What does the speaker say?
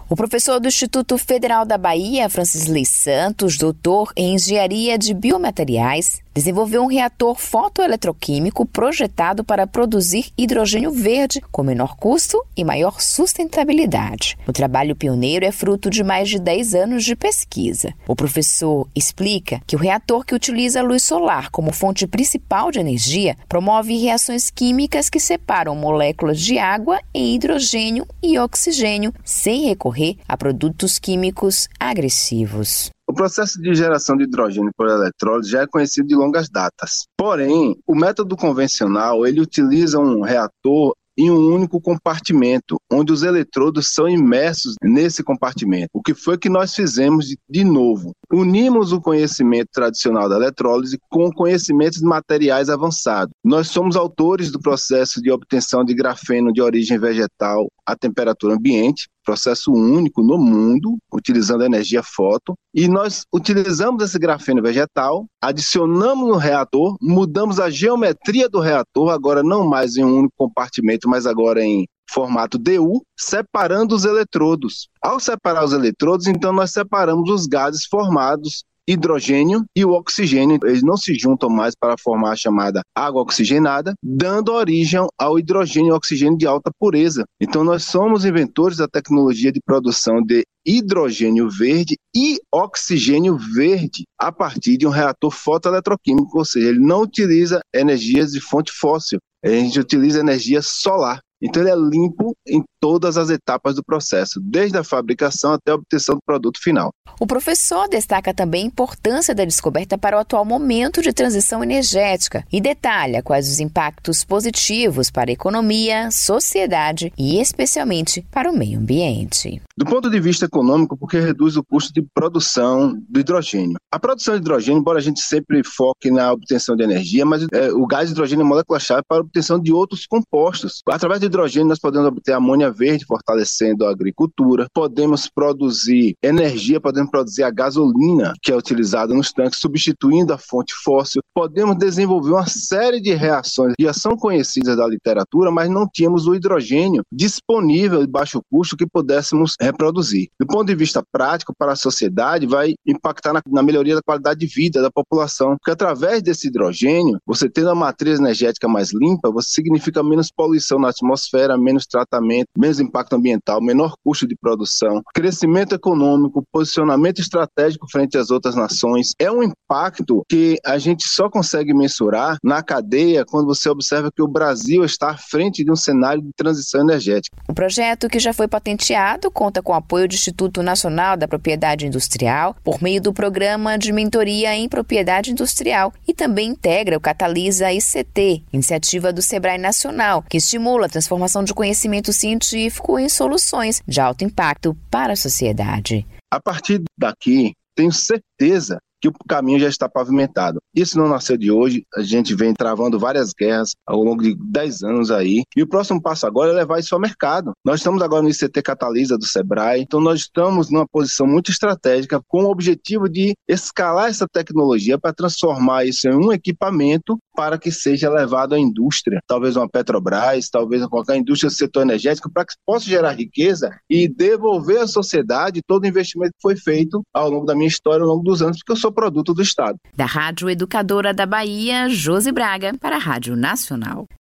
O professor do Instituto Federal da Bahia, Francisley Santos, doutor em Engenharia de Biomateriais, desenvolveu um reator fotoeletroquímico projetado para produzir hidrogênio verde com menor custo e maior sustentabilidade. O trabalho pioneiro é fruto de mais de 10 anos de pesquisa. O professor explica que o reator, que utiliza a luz solar como fonte principal de energia, promove reações químicas que separam moléculas de água em hidrogênio e oxigênio, sem recorrer a produtos químicos agressivos. O processo de geração de hidrogênio por eletrólise já é conhecido de longas datas. Porém, o método convencional ele utiliza um reator em um único compartimento, onde os eletrodos são imersos nesse compartimento. O que foi que nós fizemos de novo? Unimos o conhecimento tradicional da eletrólise com conhecimentos de materiais avançados. Nós somos autores do processo de obtenção de grafeno de origem vegetal à temperatura ambiente, processo único no mundo, utilizando energia fóton, e nós utilizamos esse grafeno vegetal, adicionamos no reator, mudamos a geometria do reator, agora não mais em um único compartimento, mas agora em formato DU, separando os eletrodos. Ao separar os eletrodos, então nós separamos os gases formados, hidrogênio e o oxigênio, eles não se juntam mais para formar a chamada água oxigenada, dando origem ao hidrogênio e oxigênio de alta pureza. Então nós somos inventores da tecnologia de produção de hidrogênio verde e oxigênio verde a partir de um reator fotoeletroquímico, ou seja, ele não utiliza energias de fonte fóssil, a gente utiliza energia solar. Então ele é limpo em todas as etapas do processo, desde a fabricação até a obtenção do produto final. O professor destaca também a importância da descoberta para o atual momento de transição energética e detalha quais os impactos positivos para a economia, sociedade e especialmente para o meio ambiente. Do ponto de vista econômico, porque reduz o custo de produção do hidrogênio. A produção de hidrogênio, embora a gente sempre foque na obtenção de energia, mas o gás de hidrogênio é molécula-chave para a obtenção de outros compostos. Através do hidrogênio, nós podemos obter amônia verde, fortalecendo a agricultura. Podemos produzir energia, podemos produzir a gasolina, que é utilizada nos tanques, substituindo a fonte fóssil. Podemos desenvolver uma série de reações que já são conhecidas da literatura, mas não tínhamos o hidrogênio disponível de baixo custo que pudéssemos reproduzir. Do ponto de vista prático, para a sociedade, vai impactar na melhoria da qualidade de vida da população, porque através desse hidrogênio, você tendo a matriz energética mais limpa, você significa menos poluição na atmosfera, menos tratamento, menos impacto ambiental, menor custo de produção, crescimento econômico, posicionamento estratégico frente às outras nações. É um impacto que a gente só consegue mensurar na cadeia quando você observa que o Brasil está à frente de um cenário de transição energética. O projeto, que já foi patenteado, conta com o apoio do Instituto Nacional da Propriedade Industrial por meio do Programa de Mentoria em Propriedade Industrial e também integra o Catalisa ICT, iniciativa do Sebrae Nacional, que estimula a transformação de conhecimento científico em soluções de alto impacto para a sociedade. A partir daqui, tenho certeza que o caminho já está pavimentado. Isso não nasceu de hoje, a gente vem travando várias guerras ao longo de 10 anos aí, e o próximo passo agora é levar isso ao mercado. Nós estamos agora no ICT Catalisa do Sebrae, então nós estamos numa posição muito estratégica com o objetivo de escalar essa tecnologia para transformar isso em um equipamento para que seja levado à indústria, talvez uma Petrobras, talvez qualquer indústria do setor energético, para que possa gerar riqueza e devolver à sociedade todo o investimento que foi feito ao longo da minha história, ao longo dos anos, porque eu sou produto do Estado. Da Rádio Educadora da Bahia, Josi Braga, para a Rádio Nacional.